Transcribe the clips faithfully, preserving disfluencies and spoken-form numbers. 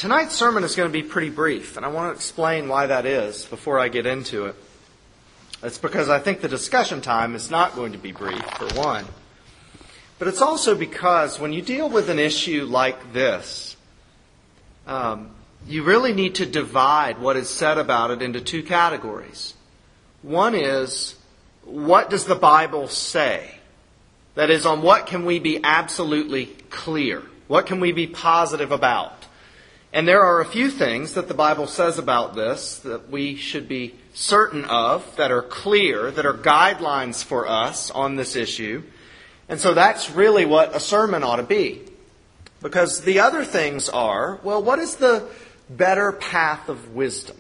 Tonight's sermon is going to be pretty brief, and I want to explain why that is before I get into it. It's because I think the discussion time is not going to be brief, for one. But it's also because when you deal with an issue like this, um, you really need to divide what is said about it into two categories. One is, what does the Bible say? That is, on what can we be absolutely clear? What can we be positive about? And there are a few things that the Bible says about this that we should be certain of, that are clear, that are guidelines for us on this issue. And so that's really what a sermon ought to be. Because the other things are, well, what is the better path of wisdom?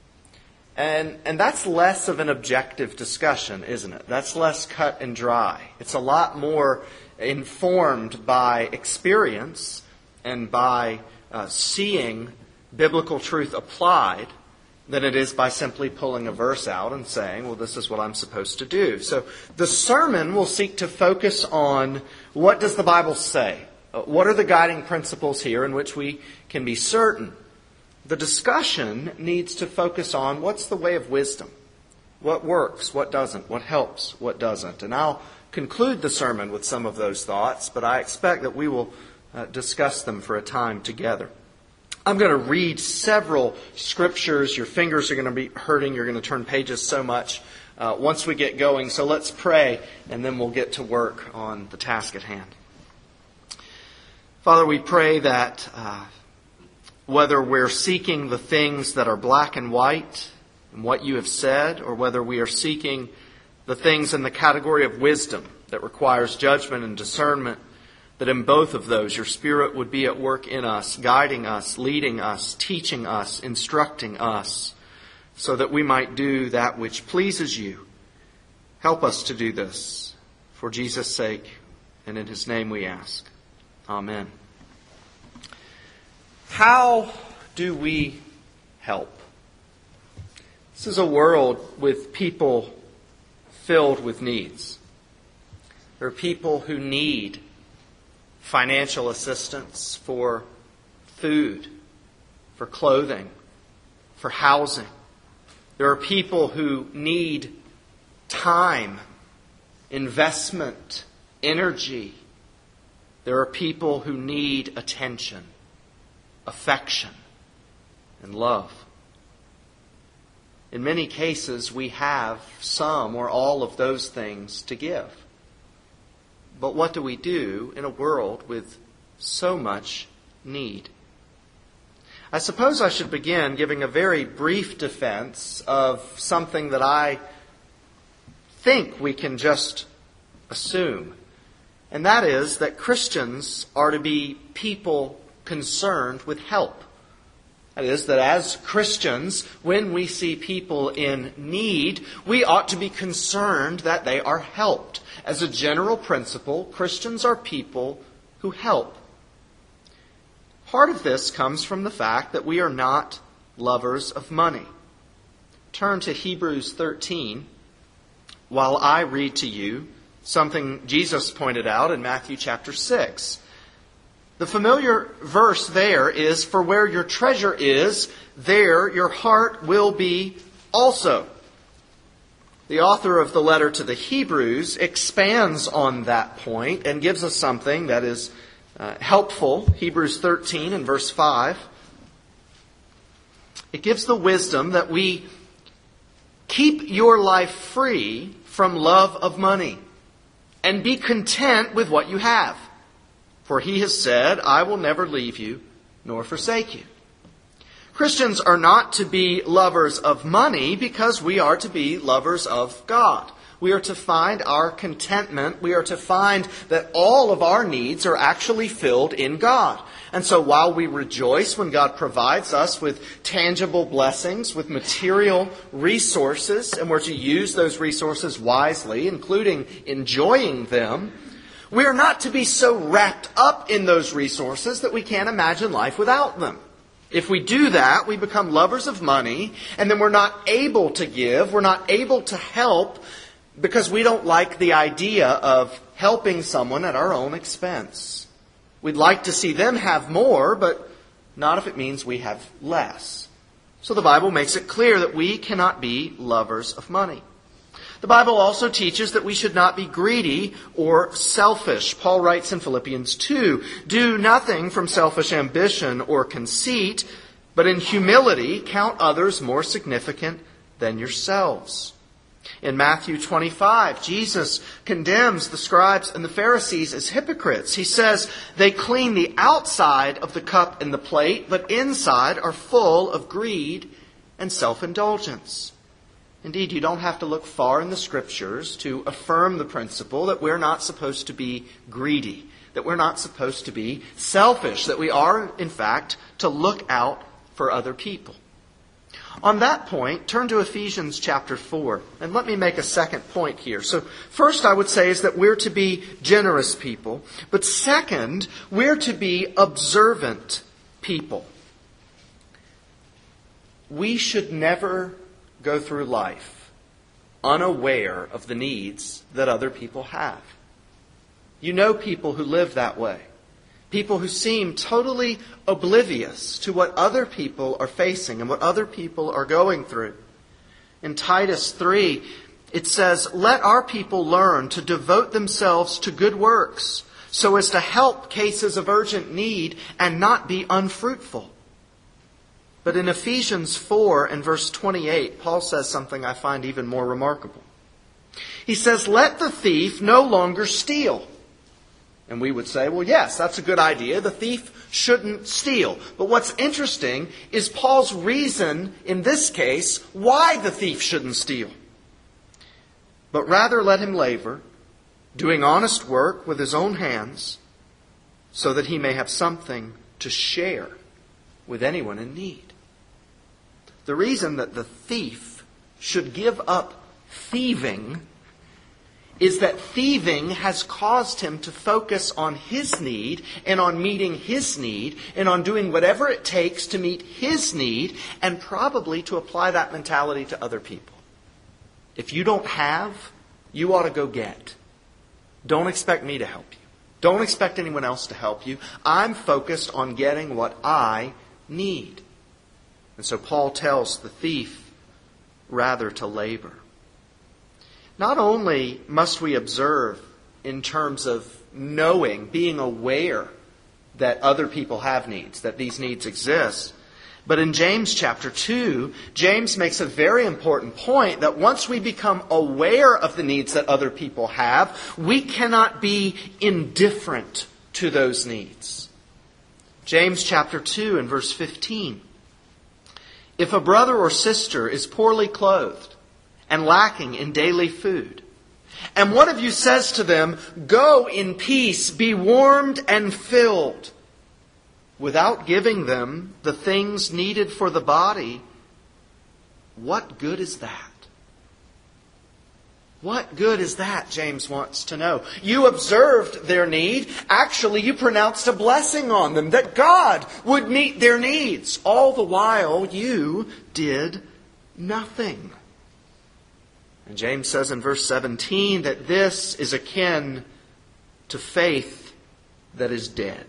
And and that's less of an objective discussion, isn't it? That's less cut and dry. It's a lot more informed by experience and by uh, seeing biblical truth applied than it is by simply pulling a verse out and saying, well, this is what I'm supposed to do. So the sermon will seek to focus on what does the Bible say? What are the guiding principles here in which we can be certain? The discussion needs to focus on what's the way of wisdom. What works, what doesn't, what helps, what doesn't. And I'll conclude the sermon with some of those thoughts, but I expect that we will uh, discuss them for a time together. I'm going to read several scriptures. Your fingers are going to be hurting. You're going to turn pages so much uh, once we get going. So let's pray, and then we'll get to work on the task at hand. Father, we pray that uh, whether we're seeking the things that are black and white and what you have said, or whether we are seeking the things in the category of wisdom that requires judgment and discernment, that in both of those your Spirit would be at work in us, guiding us, leading us, teaching us, instructing us, so that we might do that which pleases you. Help us to do this for Jesus' sake, and in His name we ask. Amen. How do we help? This is a world with people filled with needs. There are people who need financial assistance for food, for clothing, for housing. There are people who need time, investment, energy. There are people who need attention, affection, and love. In many cases, we have some or all of those things to give. But what do we do in a world with so much need? I suppose I should begin giving a very brief defense of something that I think we can just assume. And that is that Christians are to be people concerned with help. That is, that as Christians, when we see people in need, we ought to be concerned that they are helped. As a general principle, Christians are people who help. Part of this comes from the fact that we are not lovers of money. Turn to Hebrews thirteen while I read to you something Jesus pointed out in Matthew chapter six. The familiar verse there is, "For where your treasure is, there your heart will be also." The author of the letter to the Hebrews expands on that point and gives us something that is uh, helpful. Hebrews thirteen and verse five. It gives the wisdom that we keep your life free from love of money and be content with what you have. For He has said, "I will never leave you nor forsake you." Christians are not to be lovers of money because we are to be lovers of God. We are to find our contentment. We are to find that all of our needs are actually filled in God. And so while we rejoice when God provides us with tangible blessings, with material resources, and we're to use those resources wisely, including enjoying them, we are not to be so wrapped up in those resources that we can't imagine life without them. If we do that, we become lovers of money, and then we're not able to give, we're not able to help, because we don't like the idea of helping someone at our own expense. We'd like to see them have more, but not if it means we have less. So the Bible makes it clear that we cannot be lovers of money. The Bible also teaches that we should not be greedy or selfish. Paul writes in Philippians two, "Do nothing from selfish ambition or conceit, but in humility count others more significant than yourselves." In Matthew twenty-five, Jesus condemns the scribes and the Pharisees as hypocrites. He says they clean the outside of the cup and the plate, but inside are full of greed and self-indulgence. Indeed, you don't have to look far in the Scriptures to affirm the principle that we're not supposed to be greedy, that we're not supposed to be selfish, that we are, in fact, to look out for other people. On that point, turn to Ephesians chapter four, and let me make a second point here. So first I would say is that we're to be generous people, but second, we're to be observant people. We should never go through life unaware of the needs that other people have. You know people who live that way. People who seem totally oblivious to what other people are facing and what other people are going through. In Titus three, it says, "Let our people learn to devote themselves to good works, so as to help cases of urgent need and not be unfruitful." But in Ephesians four and verse twenty-eight, Paul says something I find even more remarkable. He says, "Let the thief no longer steal." And we would say, well, yes, that's a good idea. The thief shouldn't steal. But what's interesting is Paul's reason in this case why the thief shouldn't steal. But rather let him labor, doing honest work with his own hands, so that he may have something to share with anyone in need. The reason that the thief should give up thieving is that thieving has caused him to focus on his need and on meeting his need and on doing whatever it takes to meet his need and probably to apply that mentality to other people. If you don't have, you ought to go get. Don't expect me to help you. Don't expect anyone else to help you. I'm focused on getting what I need. And so Paul tells the thief rather to labor. Not only must we observe in terms of knowing, being aware that other people have needs, that these needs exist, but in James chapter two, James makes a very important point that once we become aware of the needs that other people have, we cannot be indifferent to those needs. James chapter two and verse fifteen. "If a brother or sister is poorly clothed and lacking in daily food, and one of you says to them, 'Go in peace, be warmed and filled,' without giving them the things needed for the body, what good is that?" What good is that, James wants to know. You observed their need. Actually, you pronounced a blessing on them, that God would meet their needs. All the while, you did nothing. And James says in verse seventeen that this is akin to faith that is dead.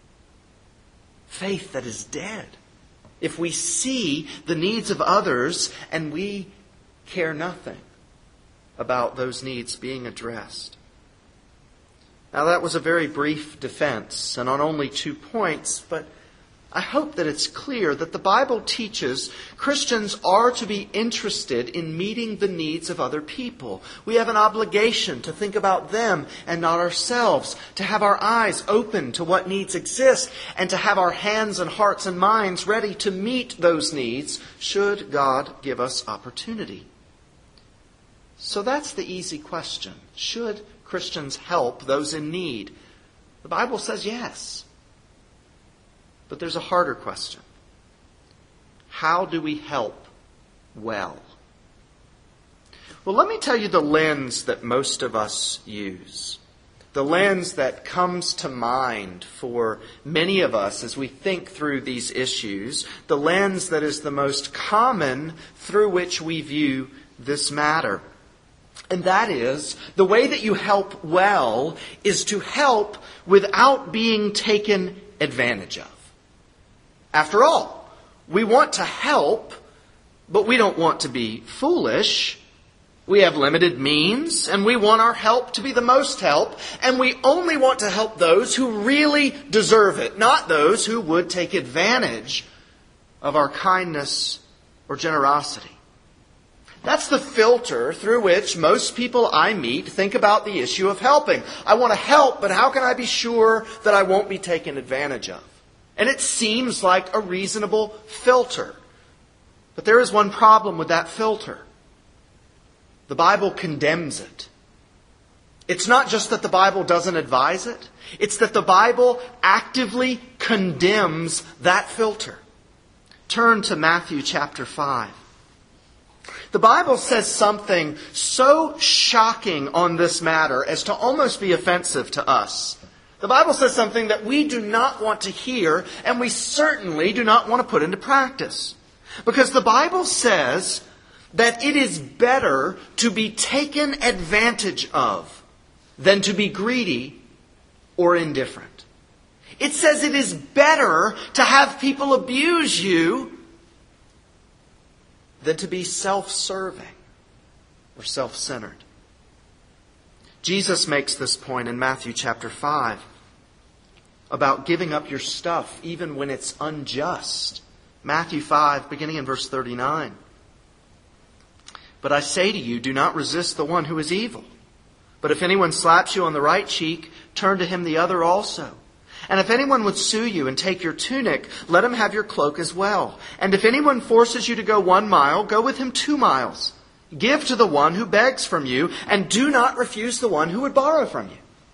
Faith that is dead. If we see the needs of others and we care nothing about those needs being addressed. Now that was a very brief defense and on only two points, but I hope that it's clear that the Bible teaches Christians are to be interested in meeting the needs of other people. We have an obligation to think about them and not ourselves, to have our eyes open to what needs exist, and to have our hands and hearts and minds ready to meet those needs should God give us opportunity. So that's the easy question. Should Christians help those in need? The Bible says yes. But there's a harder question. How do we help well? Well, let me tell you the lens that most of us use. The lens that comes to mind for many of us as we think through these issues. The lens that is the most common through which we view this matter. And that is, the way that you help well is to help without being taken advantage of. After all, we want to help, but we don't want to be foolish. We have limited means, and we want our help to be the most help, and we only want to help those who really deserve it, not those who would take advantage of our kindness or generosity. That's the filter through which most people I meet think about the issue of helping. I want to help, but how can I be sure that I won't be taken advantage of? And it seems like a reasonable filter. But there is one problem with that filter. The Bible condemns it. It's not just that the Bible doesn't advise it. It's that the Bible actively condemns that filter. Turn to Matthew chapter five. The Bible says something so shocking on this matter as to almost be offensive to us. The Bible says something that we do not want to hear, and we certainly do not want to put into practice. Because the Bible says that it is better to be taken advantage of than to be greedy or indifferent. It says it is better to have people abuse you than to be self-serving or self-centered. Jesus makes this point in Matthew chapter five about giving up your stuff even when it's unjust. Matthew five, beginning in verse thirty-nine. But I say to you, do not resist the one who is evil. But if anyone slaps you on the right cheek, turn to him the other also. And if anyone would sue you and take your tunic, let him have your cloak as well. And if anyone forces you to go one mile, go with him two miles. Give to the one who begs from you, and do not refuse the one who would borrow from you.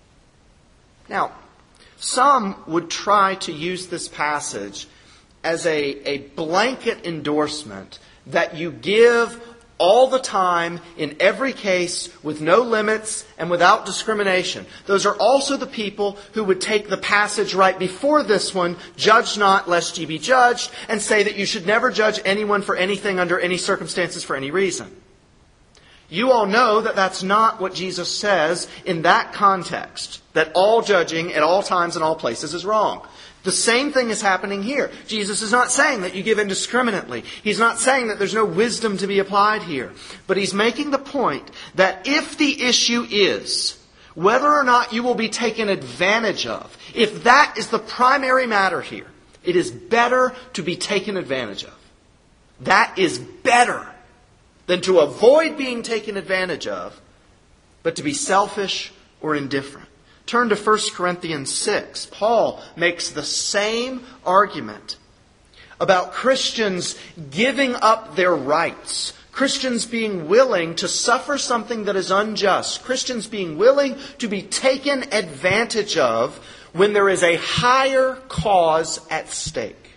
Now, some would try to use this passage as a, a blanket endorsement that you give all the time, in every case, with no limits and without discrimination. Those are also the people who would take the passage right before this one, judge not lest ye be judged, and say that you should never judge anyone for anything under any circumstances for any reason. You all know that that's not what Jesus says in that context, that all judging at all times and all places is wrong. The same thing is happening here. Jesus is not saying that you give indiscriminately. He's not saying that there's no wisdom to be applied here. But he's making the point that if the issue is whether or not you will be taken advantage of, if that is the primary matter here, it is better to be taken advantage of. That is better than to avoid being taken advantage of, but to be selfish or indifferent. Turn to First Corinthians six. Paul makes the same argument about Christians giving up their rights. Christians being willing to suffer something that is unjust. Christians being willing to be taken advantage of when there is a higher cause at stake.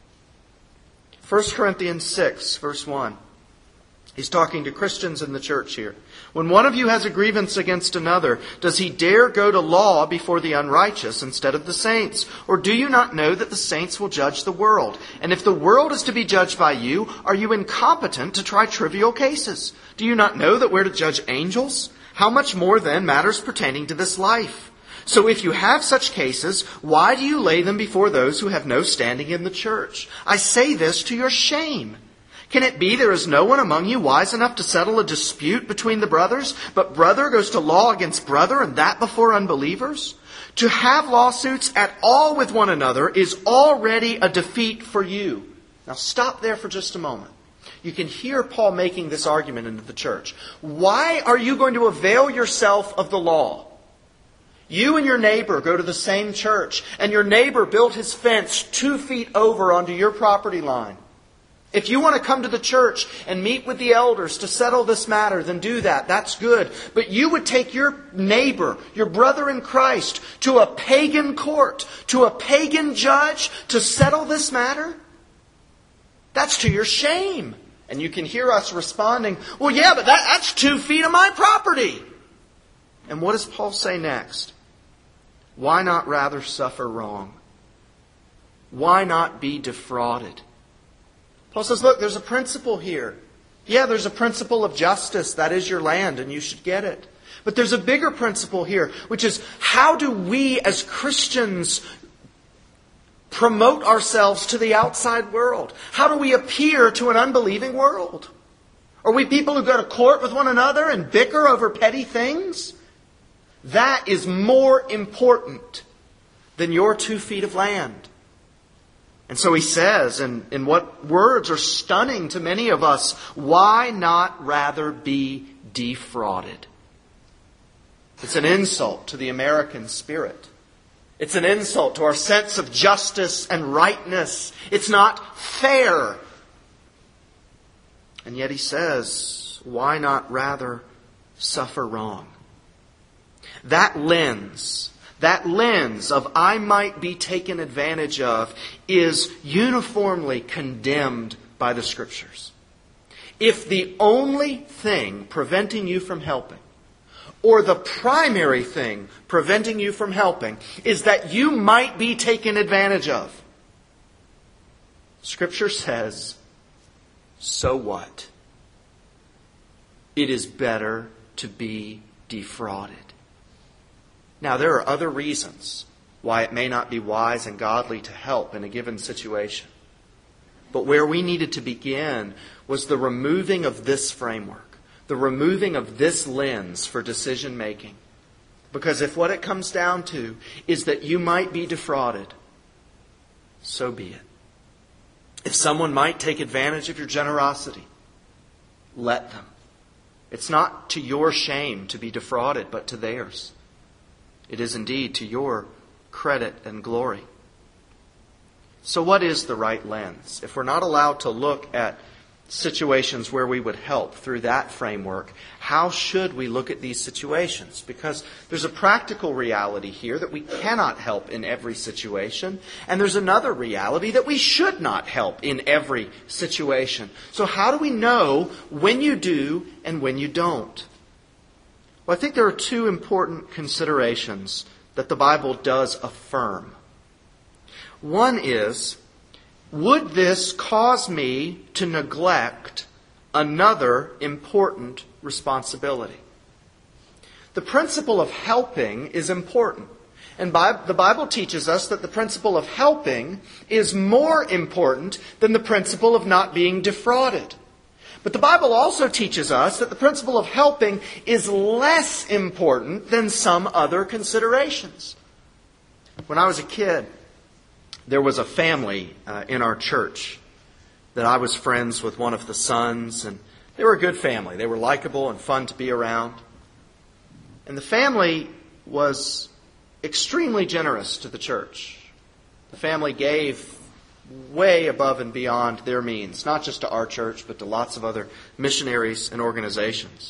First Corinthians six, verse one. He's talking to Christians in the church here. When one of you has a grievance against another, does he dare go to law before the unrighteous instead of the saints? Or do you not know that the saints will judge the world? And if the world is to be judged by you, are you incompetent to try trivial cases? Do you not know that we're to judge angels? How much more then matters pertaining to this life? So if you have such cases, why do you lay them before those who have no standing in the church? I say this to your shame. Can it be there is no one among you wise enough to settle a dispute between the brothers, but brother goes to law against brother, and that before unbelievers? To have lawsuits at all with one another is already a defeat for you. Now stop there for just a moment. You can hear Paul making this argument into the church. Why are you going to avail yourself of the law? You and your neighbor go to the same church, and your neighbor built his fence two feet over onto your property line. If you want to come to the church and meet with the elders to settle this matter, then do that. That's good. But you would take your neighbor, your brother in Christ, to a pagan court, to a pagan judge to settle this matter? That's to your shame. And you can hear us responding, well, yeah, but that, that's two feet of my property. And what does Paul say next? Why not rather suffer wrong? Why not be defrauded? Paul says, look, there's a principle here. Yeah, there's a principle of justice. That is your land, and you should get it. But there's a bigger principle here, which is how do we as Christians promote ourselves to the outside world? How do we appear to an unbelieving world? Are we people who go to court with one another and bicker over petty things? That is more important than your two feet of land. And so he says, and in what words are stunning to many of us, why not rather be defrauded? It's an insult to the American spirit. It's an insult to our sense of justice and rightness. It's not fair. And yet he says, why not rather suffer wrong? That lens, that lens of I might be taken advantage of is uniformly condemned by the Scriptures. If the only thing preventing you from helping, or the primary thing preventing you from helping, is that you might be taken advantage of, Scripture says, so what? It is better to be defrauded. Now, there are other reasons why it may not be wise and godly to help in a given situation. But where we needed to begin was the removing of this framework, the removing of this lens for decision making. Because if what it comes down to is that you might be defrauded, so be it. If someone might take advantage of your generosity, let them. It's not to your shame to be defrauded, but to theirs. It is indeed to your credit and glory. So what is the right lens? If we're not allowed to look at situations where we would help through that framework, how should we look at these situations? Because there's a practical reality here that we cannot help in every situation, and there's another reality that we should not help in every situation. So how do we know when you do and when you don't? Well, I think there are two important considerations that the Bible does affirm. One is, would this cause me to neglect another important responsibility? The principle of helping is important. And the Bible teaches us that the principle of helping is more important than the principle of not being defrauded. But the Bible also teaches us that the principle of helping is less important than some other considerations. When I was a kid, there was a family uh, in our church that I was friends with one of the sons, and they were a good family. They were likable and fun to be around. And the family was extremely generous to the church. The family gave way above and beyond their means, not just to our church, but to lots of other missionaries and organizations.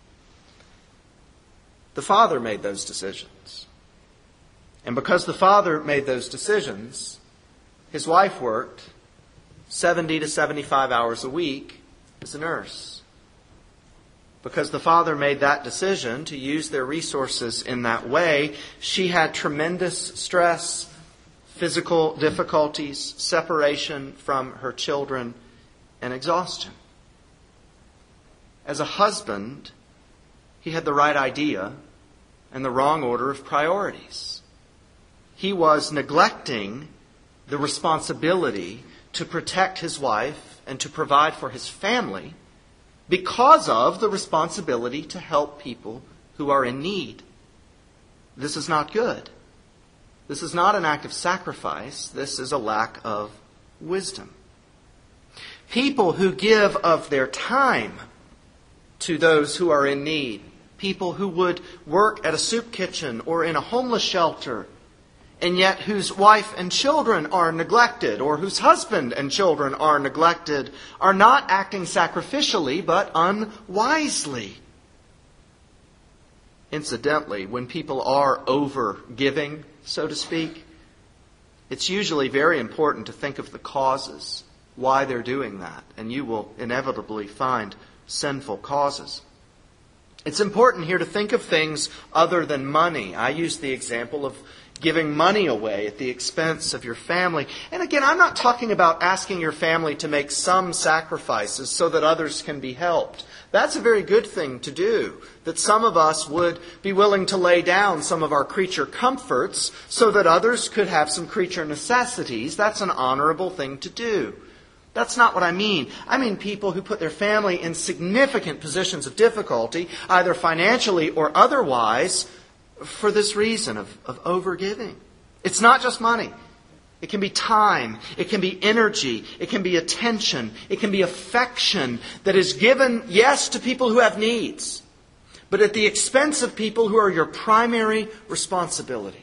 The father made those decisions. And because the father made those decisions, his wife worked seventy to seventy-five hours a week as a nurse. Because the father made that decision to use their resources in that way, she had tremendous stress, physical difficulties, separation from her children, and exhaustion. As a husband, he had the right idea and the wrong order of priorities. He was neglecting the responsibility to protect his wife and to provide for his family because of the responsibility to help people who are in need. This is not good. This is not an act of sacrifice. This is a lack of wisdom. People who give of their time to those who are in need, people who would work at a soup kitchen or in a homeless shelter, and yet whose wife and children are neglected, or whose husband and children are neglected, are not acting sacrificially, but unwisely. Incidentally, when people are over-giving, so to speak, it's usually very important to think of the causes, why they're doing that, and you will inevitably find sinful causes. It's important here to think of things other than money. I used the example of giving money away at the expense of your family. And again, I'm not talking about asking your family to make some sacrifices so that others can be helped. That's a very good thing to do, that some of us would be willing to lay down some of our creature comforts so that others could have some creature necessities. That's an honorable thing to do. That's not what I mean. I mean people who put their family in significant positions of difficulty, either financially or otherwise, for this reason of, of overgiving. It's not just money. It can be time. It can be energy. It can be attention. It can be affection that is given, yes, to people who have needs, but at the expense of people who are your primary responsibility.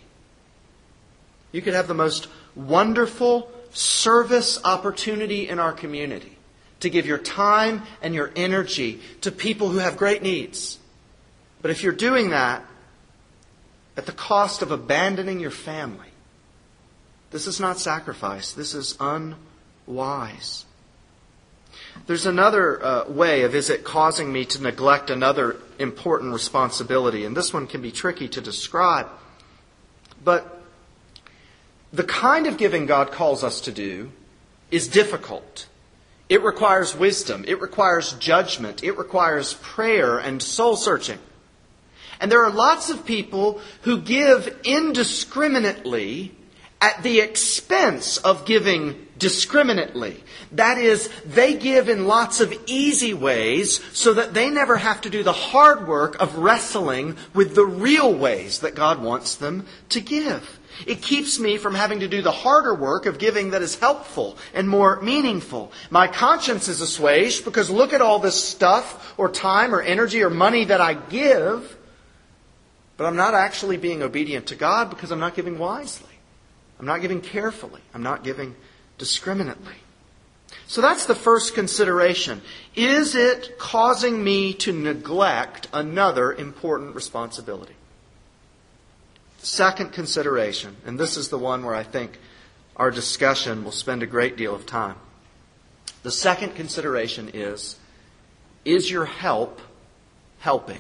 You could have the most wonderful service opportunity in our community to give your time and your energy to people who have great needs. But if you're doing that at the cost of abandoning your family, this is not sacrifice. This is unwise. There's another uh, way of is it causing me to neglect another important responsibility, and this one can be tricky to describe. But the kind of giving God calls us to do is difficult. It requires wisdom. It requires judgment. It requires prayer and soul searching. And there are lots of people who give indiscriminately at the expense of giving discriminately. That is, they give in lots of easy ways so that they never have to do the hard work of wrestling with the real ways that God wants them to give. It keeps me from having to do the harder work of giving that is helpful and more meaningful. My conscience is assuaged because look at all this stuff or time or energy or money that I give, but I'm not actually being obedient to God because I'm not giving wisely. I'm not giving carefully. I'm not giving discriminately. So that's the first consideration. Is it causing me to neglect another important responsibility? Second consideration, and this is the one where I think our discussion will spend a great deal of time. The second consideration is, is your help helping?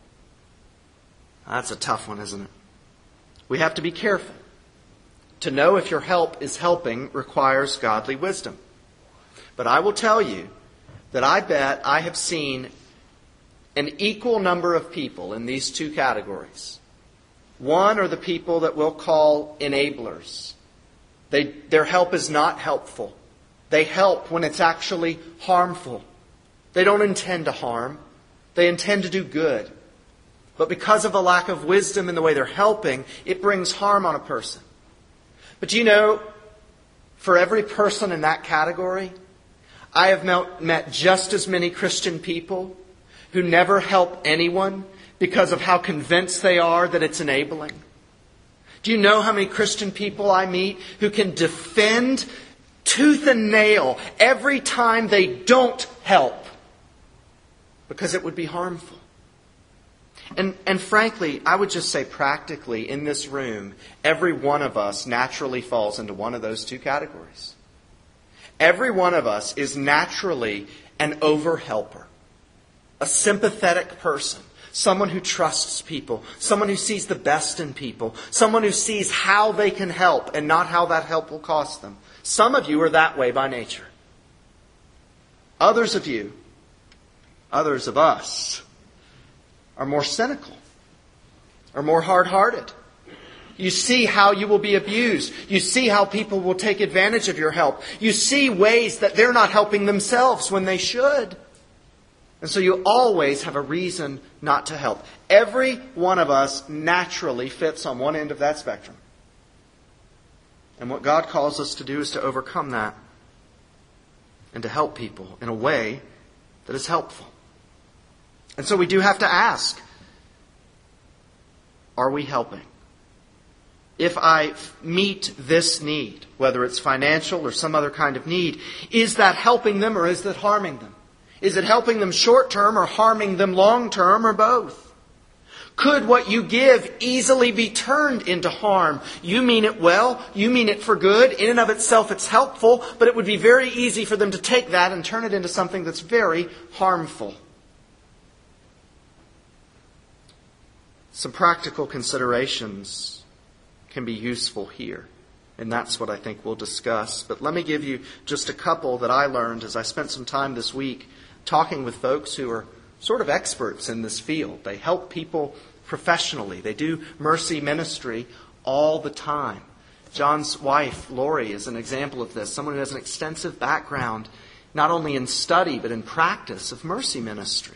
That's a tough one, isn't it? We have to be careful. To know if your help is helping requires godly wisdom. But I will tell you that I bet I have seen an equal number of people in these two categories. One are the people that we'll call enablers. They, their help is not helpful. They help when it's actually harmful. They don't intend to harm. They intend to do good. But because of a lack of wisdom in the way they're helping, it brings harm on a person. But you know, for every person in that category, I have met just as many Christian people who never help anyone because of how convinced they are that it's enabling. Do you know how many Christian people I meet who can defend tooth and nail every time they don't help because it would be harmful? And, and frankly, I would just say practically in this room, every one of us naturally falls into one of those two categories. Every one of us is naturally an over-helper, a sympathetic person, someone who trusts people, someone who sees the best in people, someone who sees how they can help and not how that help will cost them. Some of you are that way by nature. Others of you, others of us, are more cynical, are more hard-hearted. You see how you will be abused. You see how people will take advantage of your help. You see ways that they're not helping themselves when they should. And so you always have a reason not to help. Every one of us naturally fits on one end of that spectrum. And what God calls us to do is to overcome that and to help people in a way that is helpful. And so we do have to ask, are we helping? If I meet this need, whether it's financial or some other kind of need, is that helping them or is that harming them? Is it helping them short term or harming them long term or both? Could what you give easily be turned into harm? You mean it well, you mean it for good, in and of itself it's helpful, but it would be very easy for them to take that and turn it into something that's very harmful. Some practical considerations can be useful here. And that's what I think we'll discuss. But let me give you just a couple that I learned as I spent some time this week talking with folks who are sort of experts in this field. They help people professionally. They do mercy ministry all the time. John's wife, Lori, is an example of this. Someone who has an extensive background, not only in study, but in practice of mercy ministry.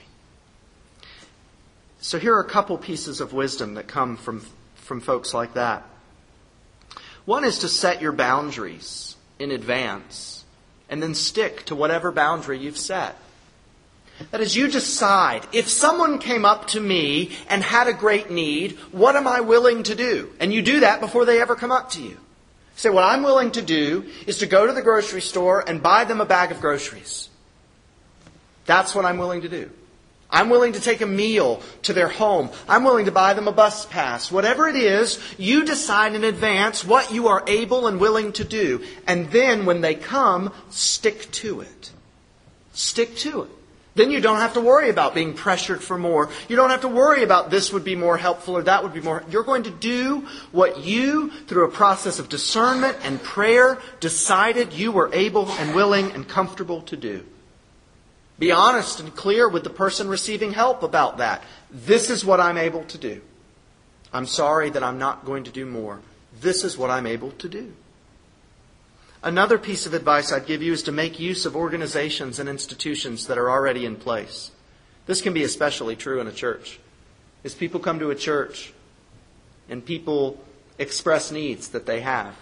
So here are a couple pieces of wisdom that come from, from folks like that. One is to set your boundaries in advance and then stick to whatever boundary you've set. That is, you decide, if someone came up to me and had a great need, what am I willing to do? And you do that before they ever come up to you. Say, what I'm willing to do is to go to the grocery store and buy them a bag of groceries. That's what I'm willing to do. I'm willing to take a meal to their home. I'm willing to buy them a bus pass. Whatever it is, you decide in advance what you are able and willing to do. And then when they come, stick to it. Stick to it. Then you don't have to worry about being pressured for more. You don't have to worry about this would be more helpful or that would be more. You're going to do what you, through a process of discernment and prayer, decided you were able and willing and comfortable to do. Be honest and clear with the person receiving help about that. This is what I'm able to do. I'm sorry that I'm not going to do more. This is what I'm able to do. Another piece of advice I'd give you is to make use of organizations and institutions that are already in place. This can be especially true in a church. As people come to a church and people express needs that they have,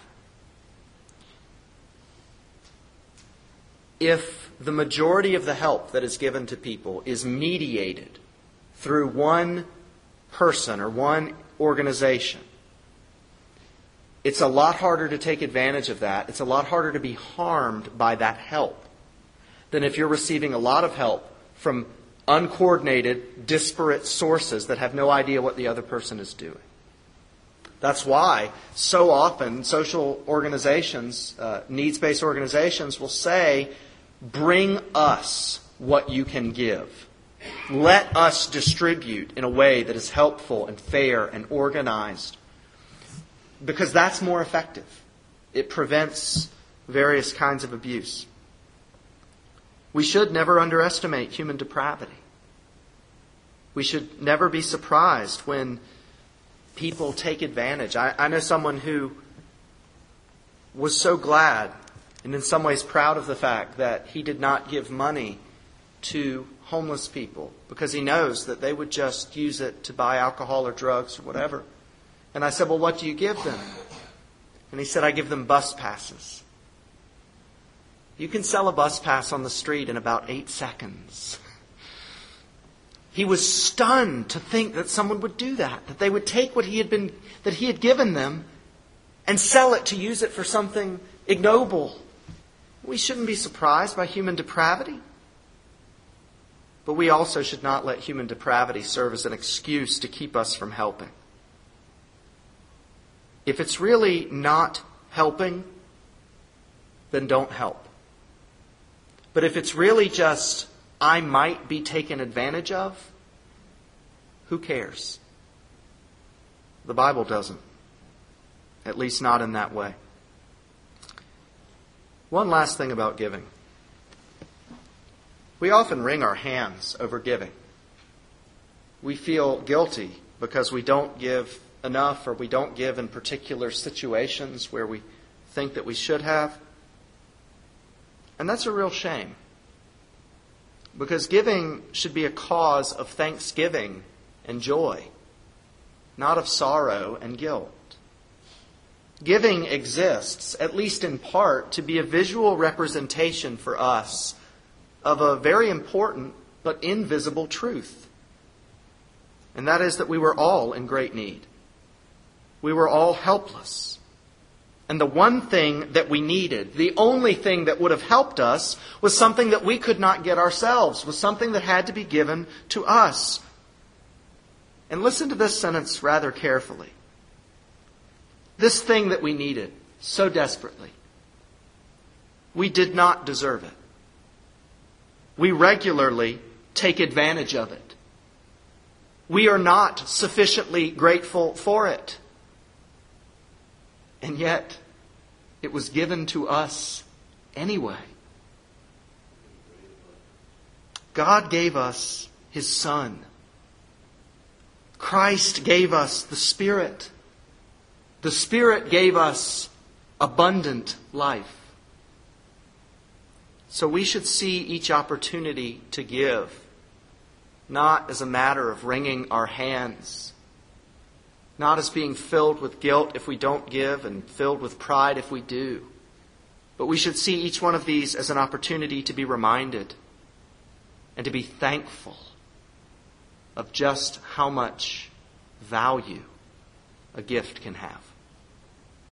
if the majority of the help that is given to people is mediated through one person or one organization, it's a lot harder to take advantage of that. It's a lot harder to be harmed by that help than if you're receiving a lot of help from uncoordinated, disparate sources that have no idea what the other person is doing. That's why so often social organizations, uh, needs-based organizations will say, bring us what you can give. Let us distribute in a way that is helpful and fair and organized. Because that's more effective. It prevents various kinds of abuse. We should never underestimate human depravity. We should never be surprised when people take advantage. I, I know someone who was so glad and in some ways proud of the fact that he did not give money to homeless people because he knows that they would just use it to buy alcohol or drugs or whatever. And I said, well, what do you give them? And he said, I give them bus passes. You can sell a bus pass on the street in about eight seconds. He was stunned to think that someone would do that, that they would take what he had been, that he had given them and sell it to use it for something ignoble. We shouldn't be surprised by human depravity. But we also should not let human depravity serve as an excuse to keep us from helping. If it's really not helping, then don't help. But if it's really just, I might be taken advantage of, who cares? The Bible doesn't. At least not in that way. One last thing about giving. We often wring our hands over giving. We feel guilty because we don't give enough or we don't give in particular situations where we think that we should have. And that's a real shame. Because giving should be a cause of thanksgiving and joy, not of sorrow and guilt. Giving exists, at least in part, to be a visual representation for us of a very important but invisible truth. And that is that we were all in great need. We were all helpless. And the one thing that we needed, the only thing that would have helped us, was something that we could not get ourselves, was something that had to be given to us. And listen to this sentence rather carefully. This thing that we needed so desperately, we did not deserve it. We regularly take advantage of it. We are not sufficiently grateful for it. And yet, it was given to us anyway. God gave us His Son. Christ gave us the Spirit. The Spirit gave us abundant life. So we should see each opportunity to give not as a matter of wringing our hands, not as being filled with guilt if we don't give and filled with pride if we do. But we should see each one of these as an opportunity to be reminded and to be thankful of just how much value a gift can have.